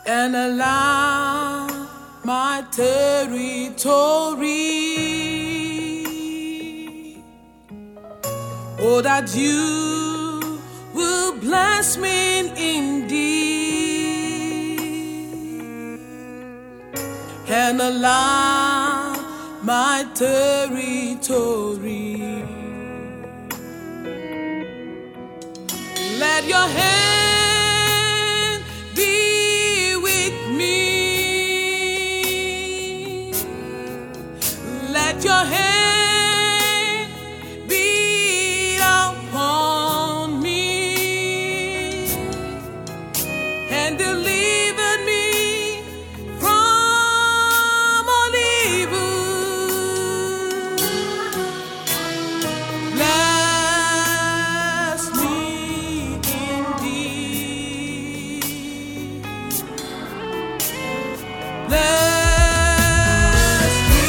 and allow my territory. Oh, that you will bless me indeed and allow my territory. Let your hand be with me. Let your hand be upon me and deliver me from all evil. Bless me indeed. Bless me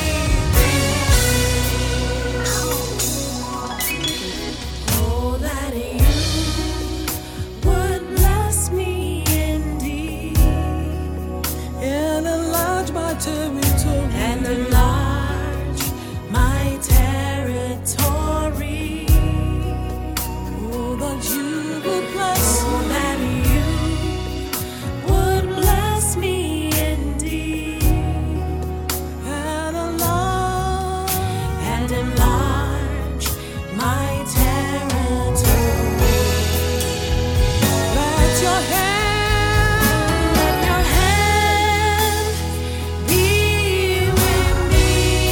indeed. Oh, that you would bless me indeed And enlarge my territory. and enlarge my territory. Oh, that you will bless Oh, that you would bless me indeed and enlarge. and enlarge my territory. Let your hand Let your hand be with me.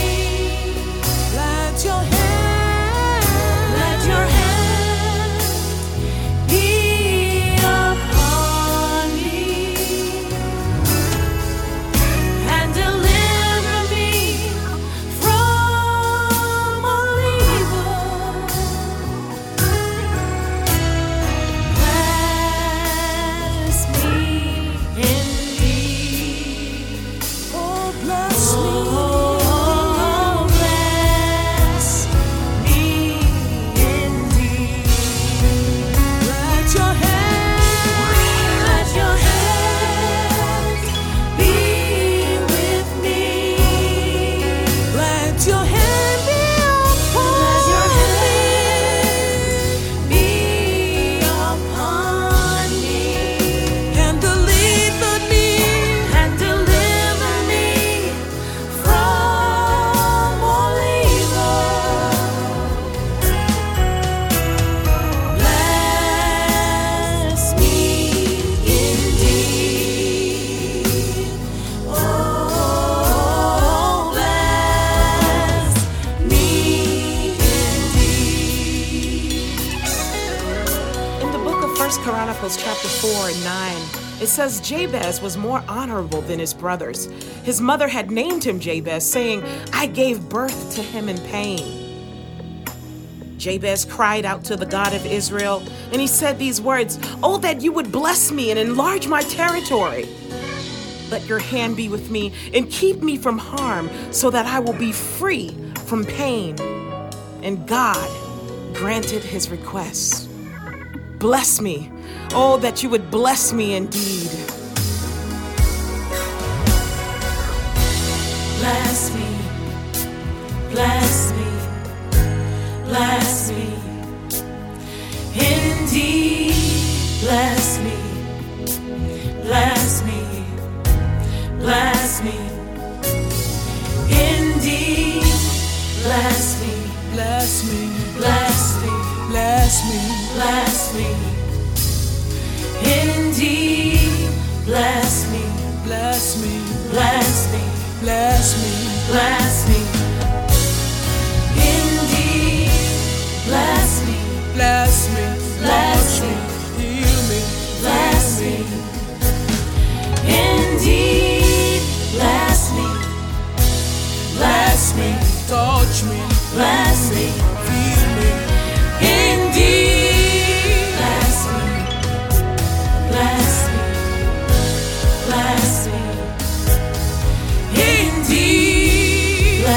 let your hand Let your hand be upon me and deliver me from all evil. Bless me indeed. oh bless me. Oh, bless me indeed. Let your hand Let your hand be with me. let your hand be upon Let your me hand be upon me and deliver me and deliver me from all evil. Bless me indeed. Oh, bless me indeed. In the book of 1 Chronicles chapter 4 and 9, it says Jabez was more honorable than his brothers. His mother had named him Jabez, saying, I gave birth to him in pain. Jabez cried out to the God of Israel, and he said these words, Oh, that you would bless me and enlarge my territory. Let your hand be with me and keep me from harm so that I will be free from pain. And God granted his request. Bless me. Oh, that you would bless me indeed. Bless me, bless me, bless me, indeed, bless me, bless me, bless me, indeed, bless me, bless me bless me, bless me bless me, indeed, bless me, bless me bless me, bless me bless me, indeed, bless me, bless me bless me, heal me bless me, indeed, bless me, bless me, touch me bless me, feel me indeed, bless me, bless me, bless me, indeed,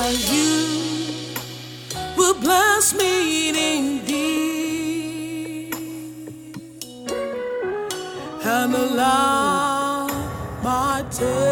you will bless me indeed and allow my